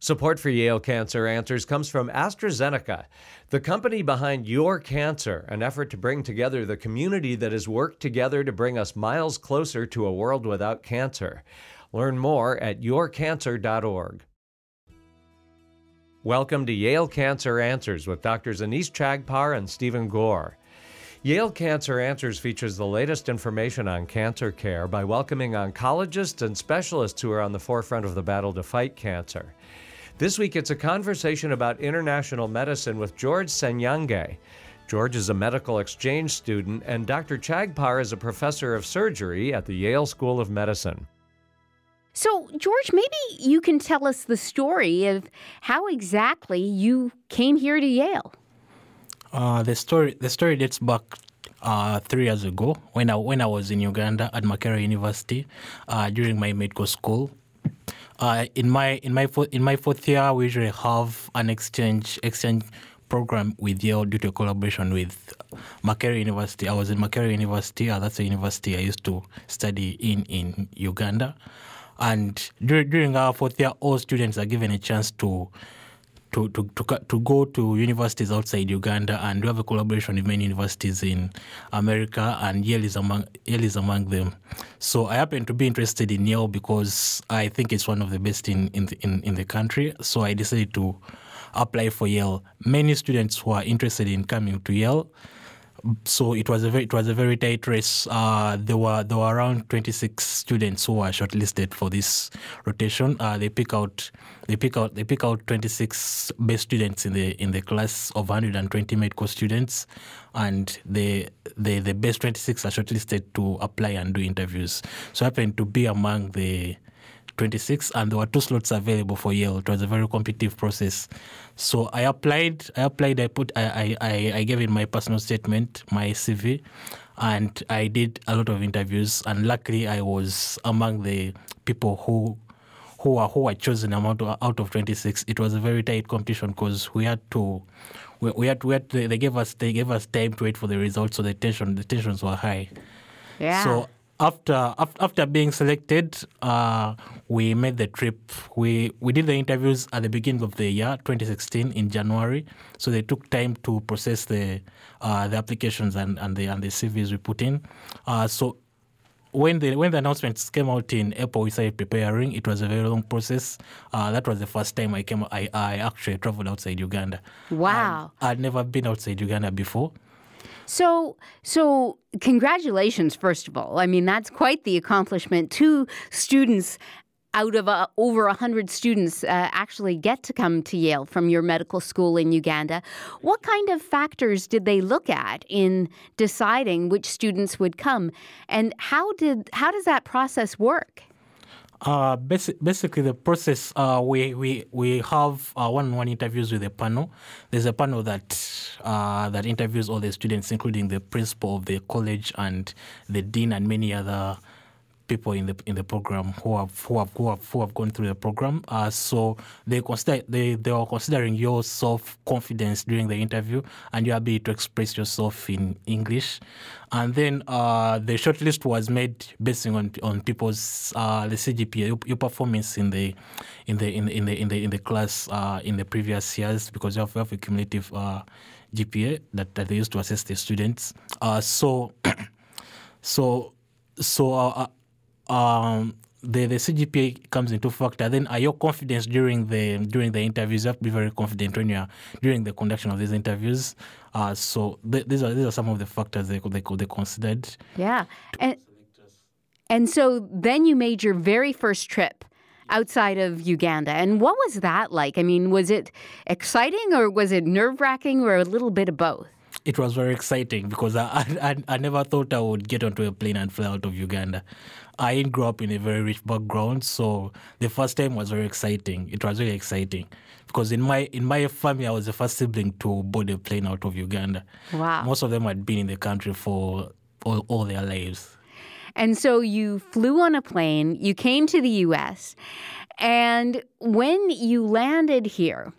Support for Yale Cancer Answers comes from AstraZeneca, the company behind Your Cancer, an effort to bring together the community that has worked together to bring us miles closer to a world without cancer. Learn more at yourcancer.org. Welcome to Yale Cancer Answers with Drs. Anees Chagpar and Stephen Gore. Yale Cancer Answers features the latest information on cancer care by welcoming oncologists and specialists who are on the forefront of the battle to fight cancer. This week, it's a conversation about international medicine with George Senyange. George is a medical exchange student, and Dr. Chagpar is a professor of surgery at the Yale School of Medicine. So, George, maybe you can tell us the story of how exactly you came here to Yale. The story dates back 3 years ago when I was in Uganda at Makerere University during my medical school. In my fourth year, we usually have an exchange program with Yale due to a collaboration with Makerere University. I was in Makerere University. That's a university I used to study in Uganda. And during our fourth year, all students are given a chance to go to universities outside Uganda, and we have a collaboration with many universities in America, and Yale is among them. So I happen to be interested in Yale because I think it's one of the best in the country. So I decided to apply for Yale. Many students were interested in coming to Yale. So it was a very tight race. There were around 26 students who were shortlisted for this rotation. They pick out 26 best students in the class of 120 medical students, and the best 26 are shortlisted to apply and do interviews. So I happened to be among the 26, and there were 2 slots available for Yale. It was a very competitive process. So I applied. I gave in my personal statement, my CV, and I did a lot of interviews. And luckily, I was among the people who were chosen out of 26. It was a very tight competition because they gave us time to wait for the results. So the tensions were high. Yeah. So after being selected, we made the trip. We did the interviews at the beginning of the year, 2016, in January. So they took time to process the applications and the CVs we put in. So when the announcements came out in April, we started preparing. It was a very long process. That was the first time I actually traveled outside Uganda. Wow! I'd never been outside Uganda before. So congratulations, first of all. I mean, that's quite the accomplishment. 2 students out of over 100 students actually get to come to Yale from your medical school in Uganda. What kind of factors did they look at in deciding which students would come? And how does that process work? Basically, the process, we have one-on-one interviews with a panel. There's a panel that interviews all the students, including the principal of the college and the dean and many other people in the program who have gone through the program. So they were considering your self-confidence during the interview and your ability to express yourself in English. And then the shortlist was made based on people's the CGPA, your performance in the class in the previous years, because you have a cumulative GPA that they used to assess the students. The CGPA comes into factor. Then your confidence during the interviews. You have to be very confident when you're during the conduction of these interviews. So these are some of the factors they considered. Yeah, and so then you made your very first trip outside of Uganda. And what was that like? I mean, was it exciting or was it nerve-wracking or a little bit of both? It was very exciting because I never thought I would get onto a plane and fly out of Uganda. I grew up in a very rich background, so the first time was very exciting. It was really exciting because in my family, I was the first sibling to board a plane out of Uganda. Wow. Most of them had been in the country for all their lives. And so you flew on a plane, you came to the U.S., and when you landed here,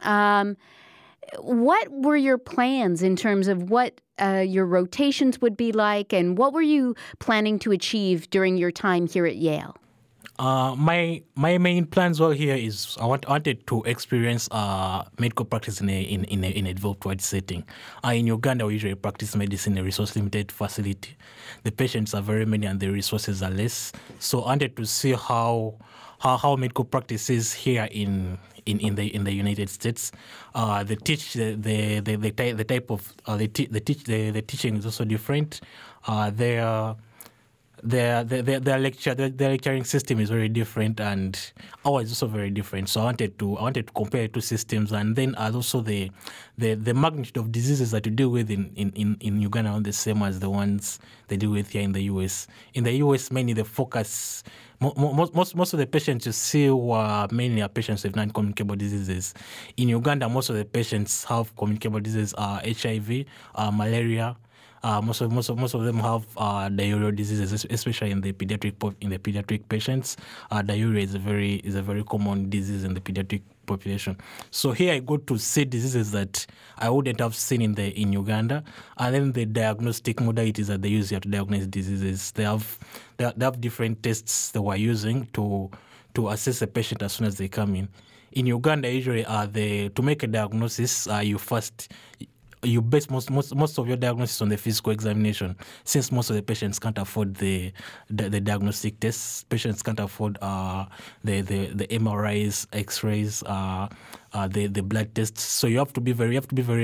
what were your plans in terms of what your rotations would be like, and what were you planning to achieve during your time here at Yale? My main plans while here is I wanted to experience medical practice in a developed world setting. In Uganda, we usually practice medicine in a resource limited facility. The patients are very many and the resources are less. So I wanted to see how medical practice is here in the United States. The teaching is also different. Their lecturing system is very different, and ours is also very different. So I wanted to compare two systems, and then also the magnitude of diseases that you deal with in Uganda are the same as the ones they deal with here in the US. In the US, mainly the focus. Most of the patients you see were mainly patients with non-communicable diseases. In Uganda, most of the patients have communicable diseases, HIV, malaria. Most of them have diarrheal diseases, especially in the pediatric patients. Diarrhea is a very common disease in the pediatric population. So here I go to see diseases that I wouldn't have seen in Uganda, and then the diagnostic modalities that they use here to diagnose diseases. They have different tests they were using to assess a patient as soon as they come in. In Uganda, usually to make a diagnosis, you base most of your diagnosis on the physical examination, since most of the patients can't afford the diagnostic tests. Patients can't afford the MRIs, X-rays, the blood tests. So you have to be very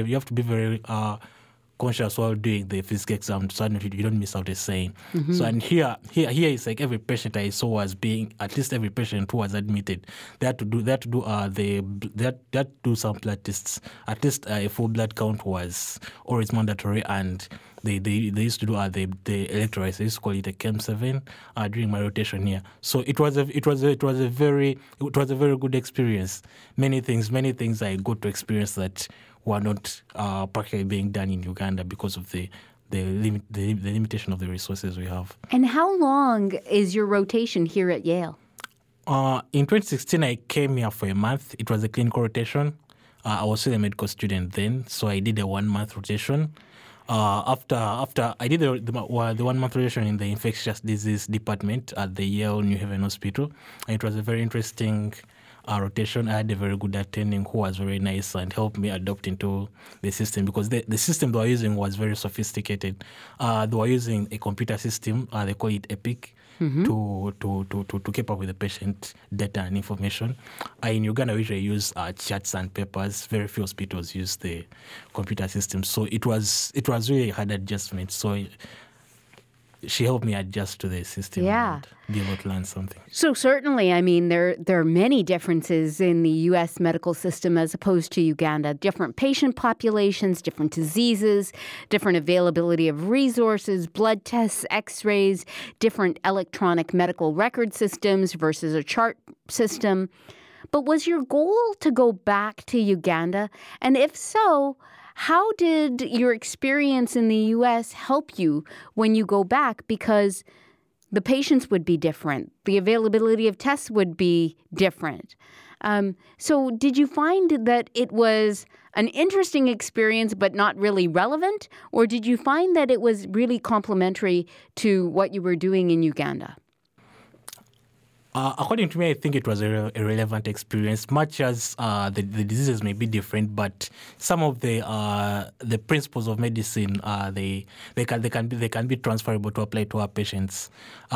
conscious while doing the physical exam, so you don't miss out a saying. Mm-hmm. So and here it's like every patient I saw was being, at least every patient who was admitted, they had to do some blood tests. At least a full blood count was always mandatory, and they used to do the electrolytes. They used to call it a Chem7 during my rotation here. So it was a very good experience. Many things I got to experience that were not practically being done in Uganda because of the limitation of the resources we have. And how long is your rotation here at Yale? In 2016, I came here for a month. It was a clinical rotation. I was still a medical student then, so I did a 1-month rotation. After I did the 1-month rotation in the infectious disease department at the Yale New Haven Hospital, and it was a very interesting rotation. I had a very good attending who was very nice and helped me adopt into the system, because the system they were using was very sophisticated. They were using a computer system, they call it EPIC, mm-hmm. to keep up with the patient data and information. In Uganda, we usually use charts and papers. Very few hospitals use the computer system. So it was really a hard adjustment. So she helped me adjust to the system and be able to learn something. So certainly, I mean, there are many differences in the U.S. medical system as opposed to Uganda. Different patient populations, different diseases, different availability of resources, blood tests, X-rays, different electronic medical record systems versus a chart system. But was your goal to go back to Uganda? And if so, how did your experience in the U.S. help you when you go back? Because the patients would be different. The availability of tests would be different. So did you find that it was an interesting experience but not really relevant? Or did you find that it was really complementary to what you were doing in Uganda? According to me, I think it was a relevant experience. Much as the diseases may be different, but some of the principles of medicine they can be transferable to apply to our patients.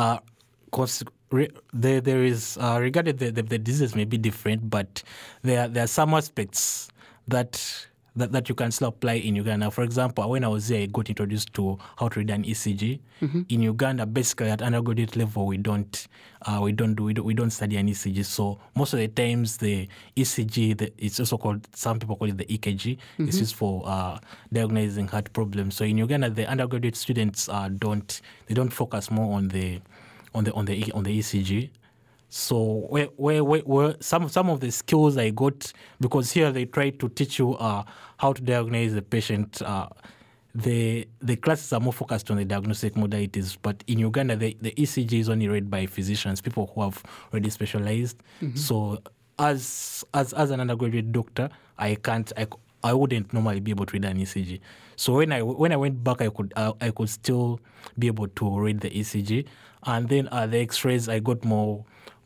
There is regarding the diseases may be different, but there are some aspects that you can still apply in Uganda. For example, when I was there, I got introduced to how to read an ECG. Mm-hmm. In Uganda, basically at undergraduate level, we don't study an ECG. So most of the times, the ECG, it's also called, some people call it the EKG. Mm-hmm. It's used for diagnosing heart problems. So in Uganda, the undergraduate students don't focus more on the ECG. So where some of the skills I got, because here they try to teach you how to diagnose the patient. The classes are more focused on the diagnostic modalities, but in Uganda the ECG is only read by physicians, people who have already specialized. Mm-hmm. So as an undergraduate doctor, I I wouldn't normally be able to read an ECG. So when I went back, I could still be able to read the ECG, and then the X-rays, I got more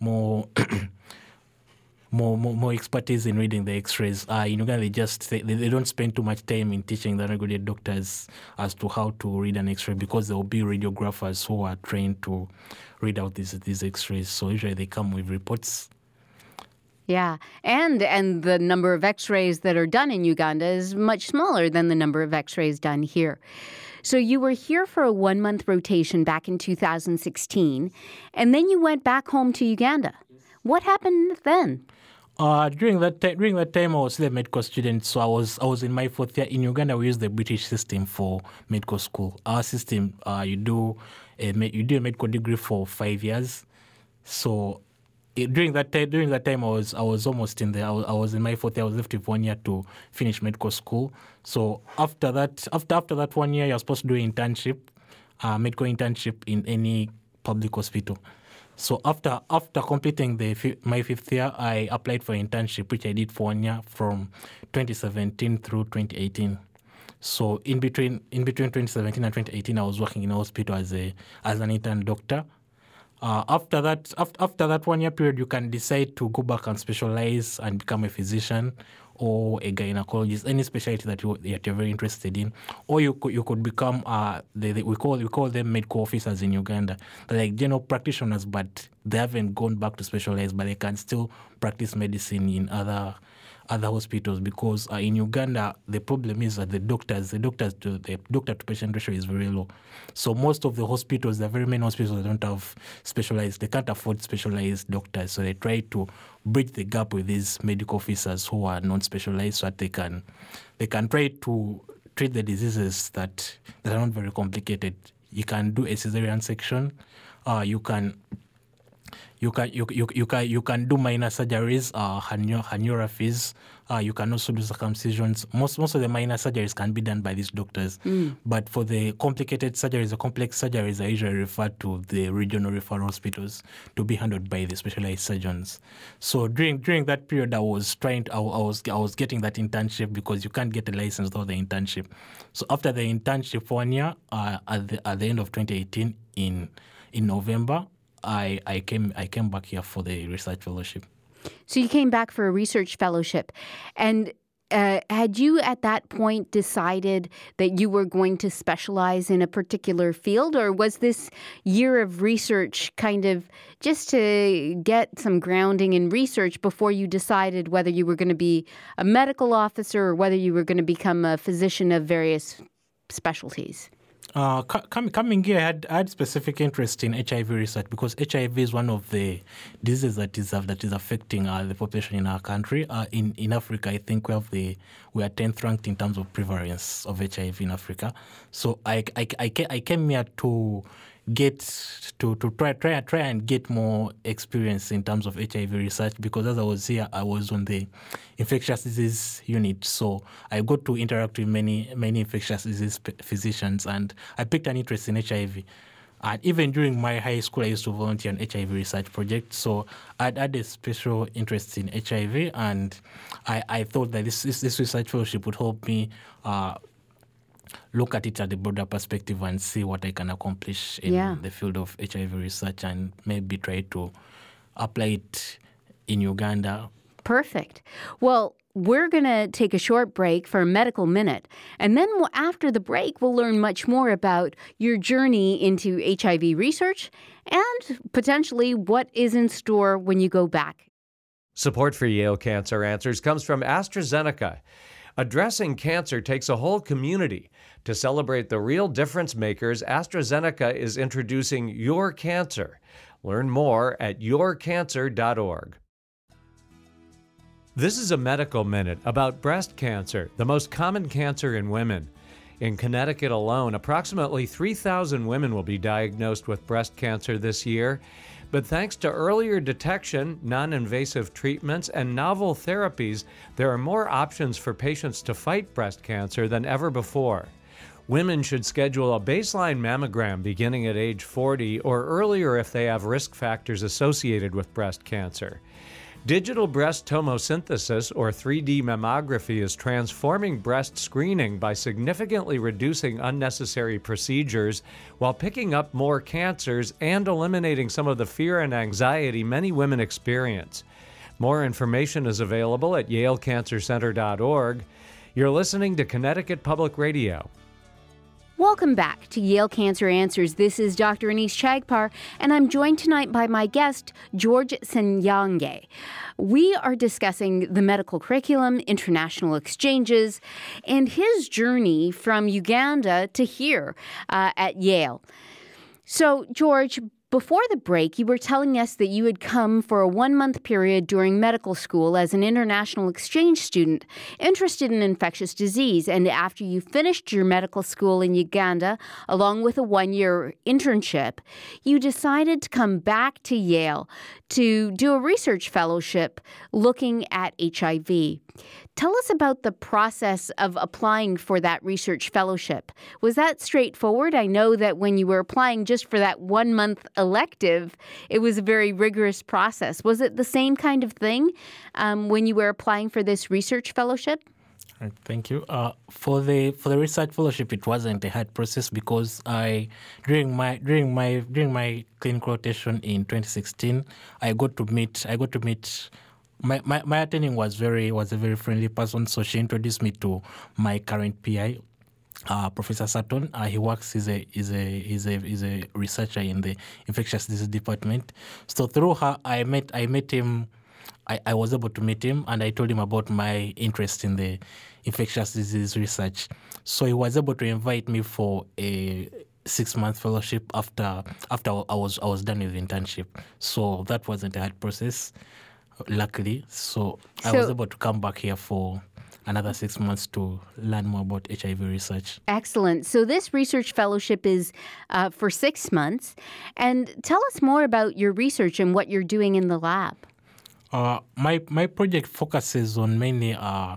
expertise in reading the X-rays. In Uganda, they don't spend too much time in teaching the undergraduate doctors as to how to read an X-ray, because there will be radiographers who are trained to read out these X-rays. So usually they come with reports. Yeah, and the number of X-rays that are done in Uganda is much smaller than the number of X-rays done here. So you were here for a 1-month rotation back in 2016, and then you went back home to Uganda. What happened then? During that time, I was still a medical student, so I was in my 4th year. In Uganda, we use the British system for medical school. Our system, you do a medical degree for 5 years. So during that time, I was almost in there. I was in my 4th year. I was left with 1 year to finish medical school. So after that 1 year, you're supposed to do an internship, medical internship in any public hospital. So after completing my 5th year, I applied for an internship, which I did for 1 year from 2017 through 2018. So in between 2017 and 2018, I was working in a hospital as an intern doctor. After that 1 year period, you can decide to go back and specialize and become a physician or a gynecologist, any specialty that you're very interested in, or you could become we call them medical officers in Uganda. They're like general practitioners, but they haven't gone back to specialize, but they can still practice medicine in other hospitals, because in Uganda the problem is that the doctor to patient ratio is very low. So most of the hospitals, there are very many hospitals that don't have specialized, they can't afford specialized doctors, so they try to bridge the gap with these medical officers who are non-specialized, so that they can try to treat the diseases that are not very complicated. You can do a cesarean section, you can do minor surgeries, herniorrhaphies. You can also do circumcisions. Most of the minor surgeries can be done by these doctors. But for the complicated surgeries, the complex surgeries are usually referred to the regional referral hospitals to be handled by the specialized surgeons. So during that period, I was getting that internship, because you can't get a license without the internship. So after the internship for 1 year, at the end of 2018 in November, I came back here for the research fellowship. So you came back for a research fellowship. And had you at that point decided that you were going to specialize in a particular field, or was this year of research kind of just to get some grounding in research before you decided whether you were going to be a medical officer or whether you were going to become a physician of various specialties? Coming here, I had specific interest in HIV research, because HIV is one of the diseases that is affecting the population in our country. In Africa, I think we are 10th ranked in terms of prevalence of HIV in Africa. So I came here to try and get more experience in terms of HIV research, because as I was here, I was on the infectious disease unit, so I got to interact with many infectious disease physicians, and I picked an interest in HIV. And even during my high school, I used to volunteer on HIV research projects, so I had a special interest in HIV, and I thought that this research fellowship would help me look at it at a broader perspective and see what I can accomplish in the field of HIV research, and maybe try to apply it in Uganda. Perfect. Well, we're going to take a short break for a medical minute, and then after the break, we'll learn much more about your journey into HIV research and potentially what is in store when you go back. Support for Yale Cancer Answers comes from AstraZeneca. Addressing cancer takes a whole community. To celebrate the real difference makers, AstraZeneca is introducing Your Cancer. Learn more at yourcancer.org. This is a medical minute about breast cancer, the most common cancer in women. In Connecticut alone, approximately 3,000 women will be diagnosed with breast cancer this year. But thanks to earlier detection, non-invasive treatments, and novel therapies, there are more options for patients to fight breast cancer than ever before. Women should schedule a baseline mammogram beginning at age 40 or earlier if they have risk factors associated with breast cancer. Digital breast tomosynthesis, or 3D mammography, is transforming breast screening by significantly reducing unnecessary procedures while picking up more cancers and eliminating some of the fear and anxiety many women experience. More information is available at yalecancercenter.org. You're listening to Connecticut Public Radio. Welcome back to Yale Cancer Answers. This is Dr. Anees Chagpar, and I'm joined tonight by my guest, George Senyange. We are discussing the medical curriculum, international exchanges, and his journey from Uganda to here at Yale. So, George, before the break, you were telling us that you had come for a 1-month period during medical school as an international exchange student interested in infectious disease. And after you finished your medical school in Uganda, along with a 1-year internship, you decided to come back to Yale to do a research fellowship looking at HIV. Tell us about the process of applying for that research fellowship. Was that straightforward? I know that when you were applying just for that 1-month elective, it was a very rigorous process. Was it the same kind of thing when you were applying for this research fellowship? Thank you. For the research fellowship, it wasn't a hard process because during my clinical rotation in 2016, I got to meet. My attending was a very friendly person, so she introduced me to my current PI, Professor Sutton. He works is a researcher in the infectious disease department. So through her, I met him. I was able to meet him, and I told him about my interest in the infectious disease research. So he was able to invite me for a 6-month fellowship after I was done with the internship. So that wasn't a hard process, luckily. So I was able to come back here for another 6 months to learn more about HIV research. Excellent. So this research fellowship is for 6 months. And tell us more about your research and what you're doing in the lab. My project focuses on mainly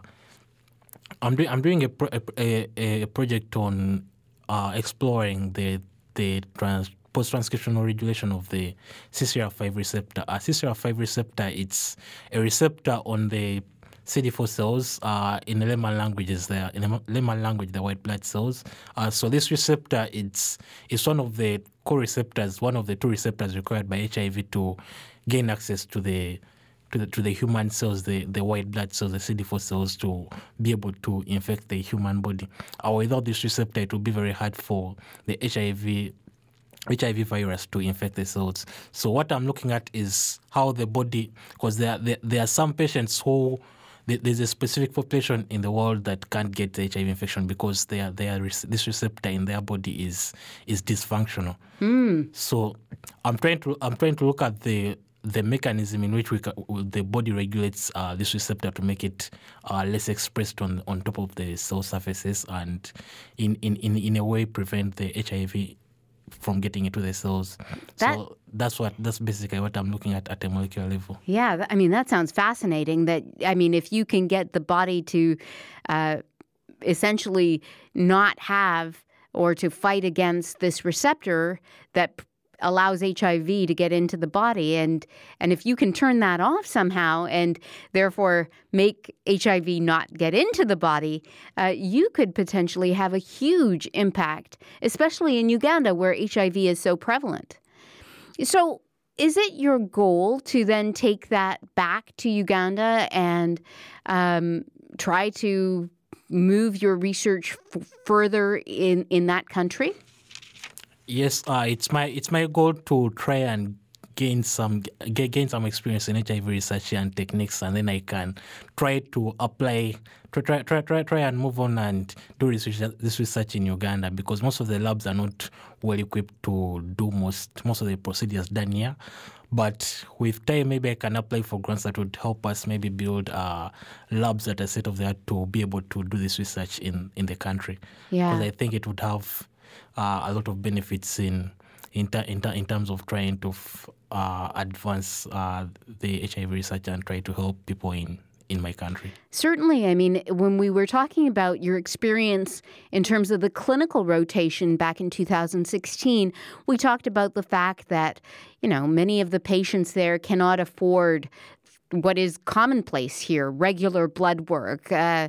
I'm doing a project on exploring the post-transcriptional regulation of the CCR5 receptor. CCR5 receptor, it's a receptor on the CD4 cells. In the layman language, the white blood cells. So this receptor, it's one of the co-receptors, one of the 2 receptors required by HIV to gain access to the human cells, the white blood cells, the CD4 cells, to be able to infect the human body. Without this receptor, it will be very hard for the HIV virus to infect the cells. So what I'm looking at is how the body, because there are some patients who, there's a specific population in the world that can't get the HIV infection because this receptor in their body is dysfunctional. So I'm trying to look at the mechanism in which the body regulates this receptor to make it less expressed on top of the cell surfaces, and in a way prevent the HIV from getting into the cells. So that's basically what I'm looking at a molecular level. Yeah, that sounds fascinating. If you can get the body to essentially not have or to fight against this receptor that allows HIV to get into the body. And if you can turn that off somehow and therefore make HIV not get into the body, you could potentially have a huge impact, especially in Uganda where HIV is so prevalent. So is it your goal to then take that back to Uganda and try to move your research further in that country? Yes, it's my goal to try and gain some experience in HIV research and techniques, and then I can try to apply try and move on and do this research in Uganda, because most of the labs are not well equipped to do most of the procedures done here. But with time, maybe I can apply for grants that would help us maybe build labs that are state of the art to be able to do this research in the country. Yeah, because I think it would have a lot of benefits in terms of trying to advance the HIV research and try to help people in my country. Certainly. I mean, when we were talking about your experience in terms of the clinical rotation back in 2016, we talked about the fact that, many of the patients there cannot afford what is commonplace here, regular blood work,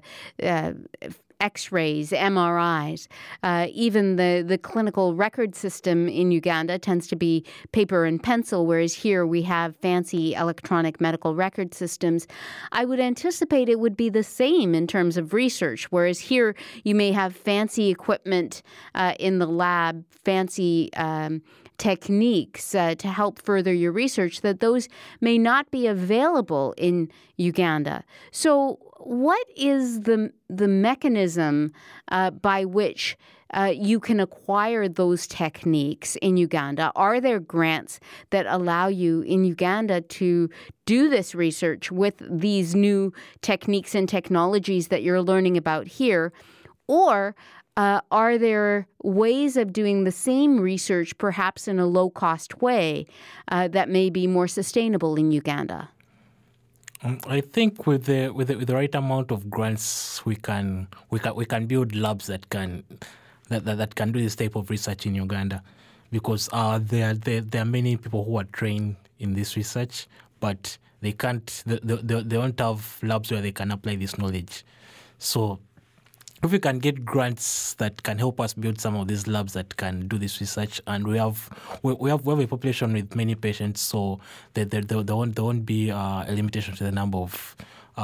X-rays, MRIs. Even the clinical record system in Uganda tends to be paper and pencil, whereas here we have fancy electronic medical record systems. I would anticipate it would be the same in terms of research, whereas here you may have fancy equipment in the lab, fancy techniques to help further your research, that those may not be available in Uganda. So what is the mechanism by which you can acquire those techniques in Uganda? Are there grants that allow you in Uganda to do this research with these new techniques and technologies that you're learning about here? Or are there ways of doing the same research, perhaps in a low-cost way, that may be more sustainable in Uganda? I think with the right amount of grants, we can build labs that can do this type of research in Uganda, because there are many people who are trained in this research, but they don't have labs where they can apply this knowledge. So if we can get grants that can help us build some of these labs that can do this research, and we have a population with many patients, so there won't be a limitation to the number of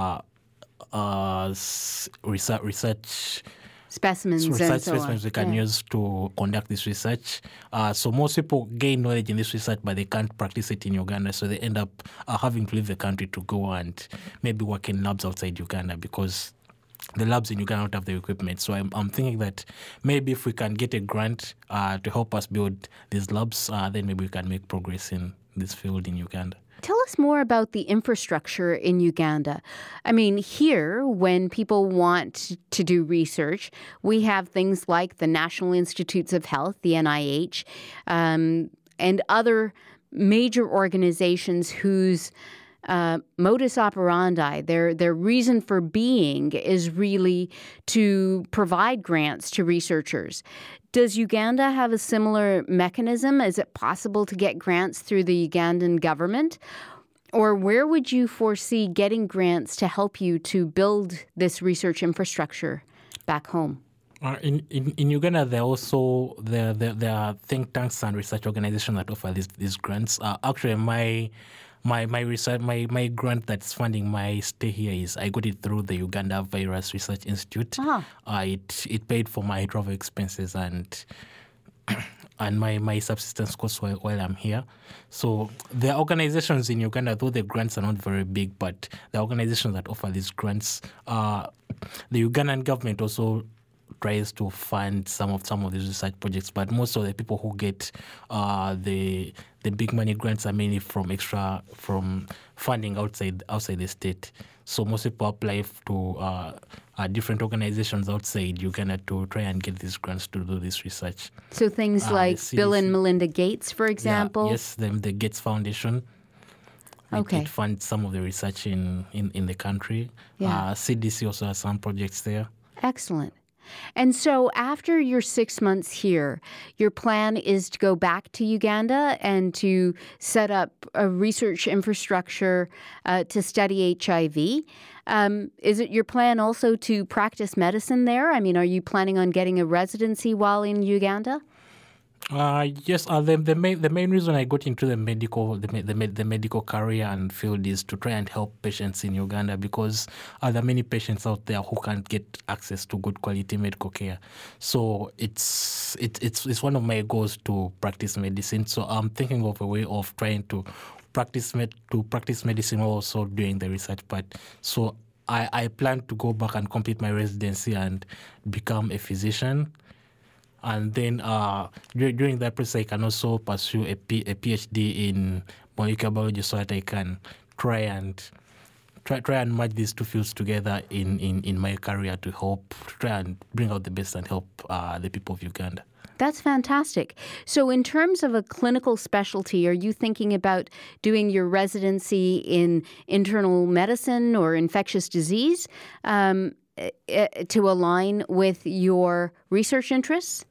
research specimens we can use to conduct this research. So most people gain knowledge in this research, but they can't practice it in Uganda, so they end up having to leave the country to go and maybe work in labs outside Uganda, because the labs in Uganda don't have the equipment. So I'm thinking that maybe if we can get a grant to help us build these labs, then maybe we can make progress in this field in Uganda. Tell us more about the infrastructure in Uganda. I mean, here, when people want to do research, we have things like the National Institutes of Health, the NIH, and other major organizations whose modus operandi, their reason for being, is really to provide grants to researchers. Does Uganda have a similar mechanism? Is it possible to get grants through the Ugandan government? Or where would you foresee getting grants to help you to build this research infrastructure back home? In Uganda, there are think tanks and research organizations that offer these grants. Actually, my research, my grant that's funding my stay here I got it through the Uganda Virus Research Institute. It paid for my travel expenses and my subsistence costs while I'm here. So there are organizations in Uganda, though the grants are not very big, but the organizations that offer these grants, the Ugandan government also tries to fund some of these research projects, but most of the people who get the big money grants are mainly from funding outside the state. So most people apply to different organizations outside Uganda to try and get these grants to do this research. So things like Bill and Melinda Gates, for example? Yes, the Gates Foundation. It funds some of the research in the country. CDC also has some projects there. Excellent. And so after your 6 months here, your plan is to go back to Uganda and to set up a research infrastructure to study HIV. Is it your plan also to practice medicine there? I mean, are you planning on getting a residency while in Uganda? Yes. The main reason I got into the medical career and field is to try and help patients in Uganda, because there are many patients out there who can't get access to good quality medical care. So it's one of my goals to practice medicine. So I'm thinking of a way of trying to practice medicine while also doing the research part. So I plan to go back and complete my residency and become a physician. And then during that process, I can also pursue a PhD in molecular biology, so that I can try and merge these two fields together in my career to try and bring out the best and help the people of Uganda. That's fantastic. So in terms of a clinical specialty, are you thinking about doing your residency in internal medicine or infectious disease to align with your research interests?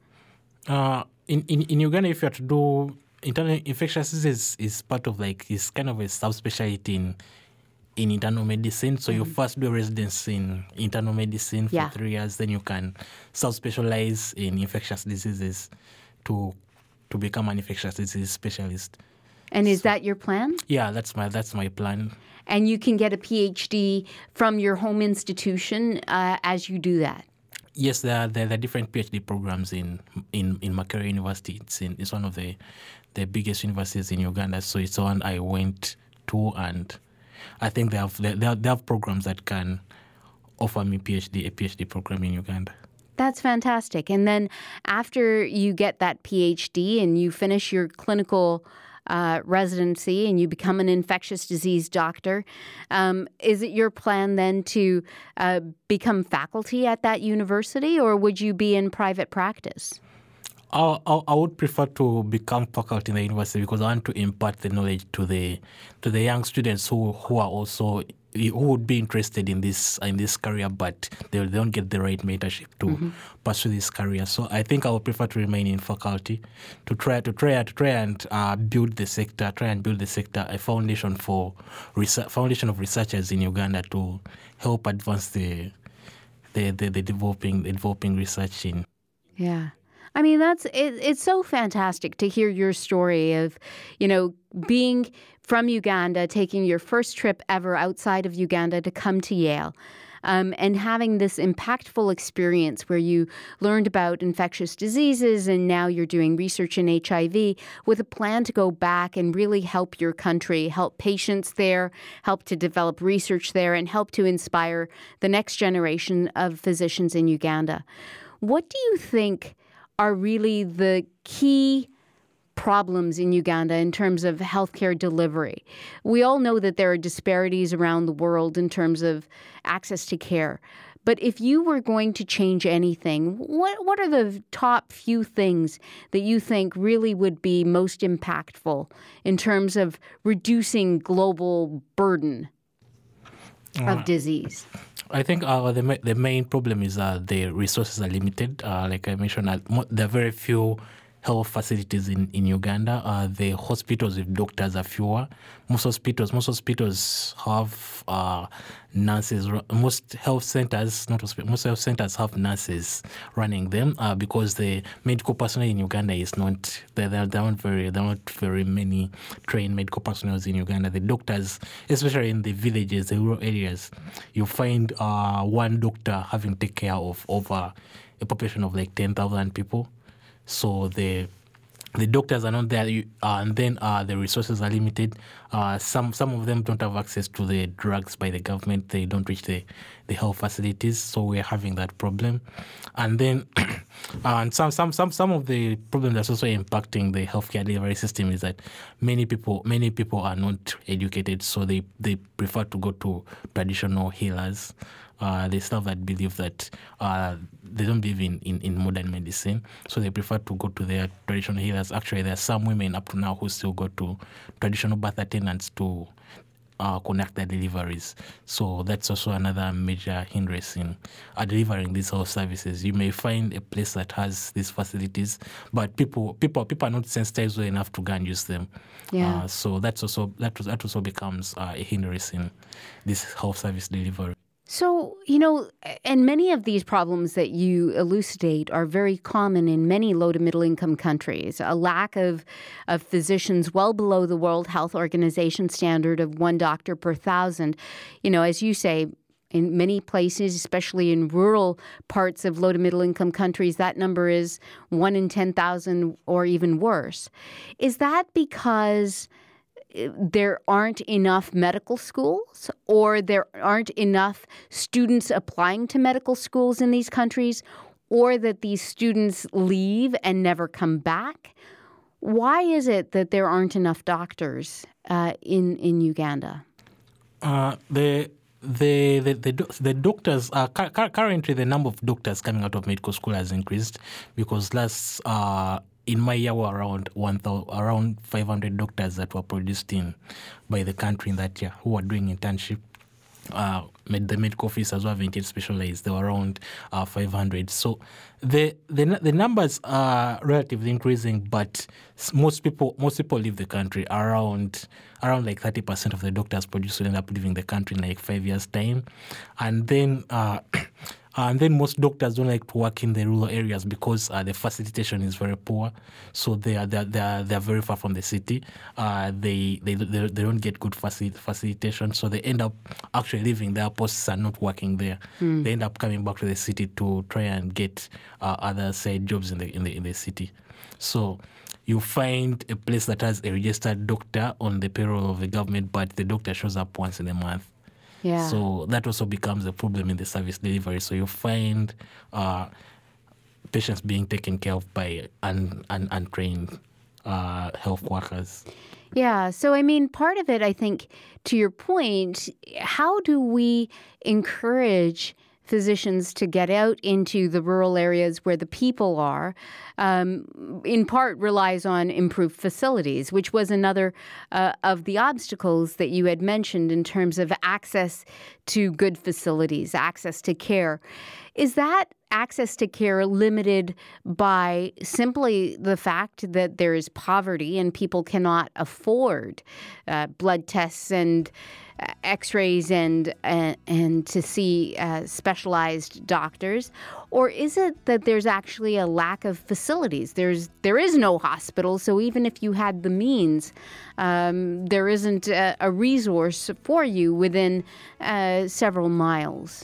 In Uganda, if you have to do internal infectious disease, is part of is kind of a subspecialty in internal medicine. So you first do a residency in internal medicine for 3 years, then you can self-specialize in infectious diseases to become an infectious disease specialist. And is that your plan? Yeah, that's my plan. And you can get a PhD from your home institution as you do that? Yes, there are different PhD programs in Makerere University. It's one of the biggest universities in Uganda. So it's the one I went to, and I think they have programs that can offer me a PhD program in Uganda. That's fantastic. And then after you get that PhD and you finish your clinical residency and you become an infectious disease doctor, is it your plan then to become faculty at that university, or would you be in private practice? I would prefer to become faculty in the university because I want to impart the knowledge to the young students who would be interested in this career, but they don't get the right mentorship to pursue this career. So I think I would prefer to remain in faculty to try and build the sector, a foundation of researchers in Uganda to help advance the developing research in. Yeah. I mean, it's so fantastic to hear your story of, being from Uganda, taking your first trip ever outside of Uganda to come to Yale, and having this impactful experience where you learned about infectious diseases and now you're doing research in HIV with a plan to go back and really help your country, help patients there, help to develop research there, and help to inspire the next generation of physicians in Uganda. What do you think are really the key problems in Uganda in terms of healthcare delivery? We all know that there are disparities around the world in terms of access to care. But if you were going to change anything, what are the top few things that you think really would be most impactful in terms of reducing global burden of disease? I think the main problem is the resources are limited. Like I mentioned, there are very few health facilities in Uganda. The hospitals with doctors are fewer. Most hospitals have nurses. Most health centers have nurses running them because the medical personnel in Uganda is not. There are not very many trained medical personnel in Uganda. The doctors, especially in the villages, the rural areas, you find one doctor having to take care of over a population of like 10,000 people. So the doctors are not there, and then the resources are limited. Some of them don't have access to the drugs by the government. They don't reach the health facilities, so we're having that problem. And then, and some of the problems that's also impacting the healthcare delivery system is that many people are not educated, so they prefer to go to traditional healers. They still that believe that they don't believe in modern medicine, so they prefer to go to their traditional healers. Actually, there are some women up to now who still go to traditional birth attendants to conduct their deliveries. So that's also another major hindrance in delivering these health services. You may find a place that has these facilities, but people are not sensitized well enough to go and use them. Yeah. So that also becomes a hindrance in this health service delivery. So, and many of these problems that you elucidate are very common in many low to middle income countries. A lack of physicians well below the World Health Organization standard of 1 doctor per 1,000. As you say, in many places, especially in rural parts of low to middle income countries, that number is 1 in 10,000 or even worse. Is that because there aren't enough medical schools, or there aren't enough students applying to medical schools in these countries, or that these students leave and never come back? Why is it that there aren't enough doctors in Uganda? The doctors currently the number of doctors coming out of medical school has increased because in my year were around 500 doctors that were produced by the country in that year who were doing internship. the medical officers who have indeed specialized, they were around 500. So the numbers are relatively increasing, but most people leave the country. Around like 30% of the doctors produced will end up leaving the country in like 5 years' time, and then most doctors don't like to work in the rural areas because the facilitation is very poor. So they are very far from the city. They don't get good facilitation. So they end up actually leaving their posts and not working there. They end up coming back to the city to try and get other side jobs in the city. So you find a place that has a registered doctor on the payroll of the government, but the doctor shows up once in a month. Yeah. So that also becomes a problem in the service delivery. So you find patients being taken care of by untrained health workers. Yeah. So, I mean, part of it, I think, to your point, how do we encourage physicians to get out into the rural areas where the people are, in part relies on improved facilities, which was another of the obstacles that you had mentioned in terms of access to good facilities, access to care. Is that access to care limited by simply the fact that there is poverty and people cannot afford blood tests and X-rays and to see specialized doctors, or is it that there's actually a lack of facilities? There is no hospital, so even if you had the means, there isn't a resource for you within several miles.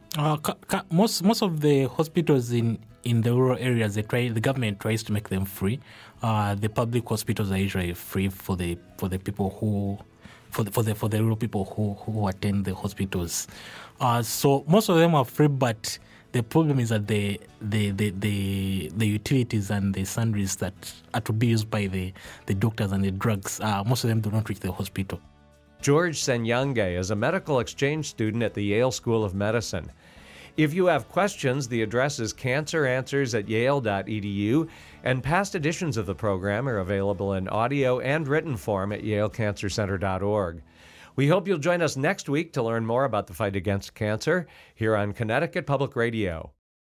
Most of the hospitals in the rural areas, the government tries to make them free. The public hospitals are usually free for the people who. For the rural people who attend the hospitals, so most of them are free. But the problem is that the utilities and the sundries that are to be used by the doctors and the drugs, most of them do not reach the hospital. George Senyange is a medical exchange student at the Yale School of Medicine. If you have questions, the address is canceranswers@yale.edu, and past editions of the program are available in audio and written form at yalecancercenter.org. We hope you'll join us next week to learn more about the fight against cancer here on Connecticut Public Radio.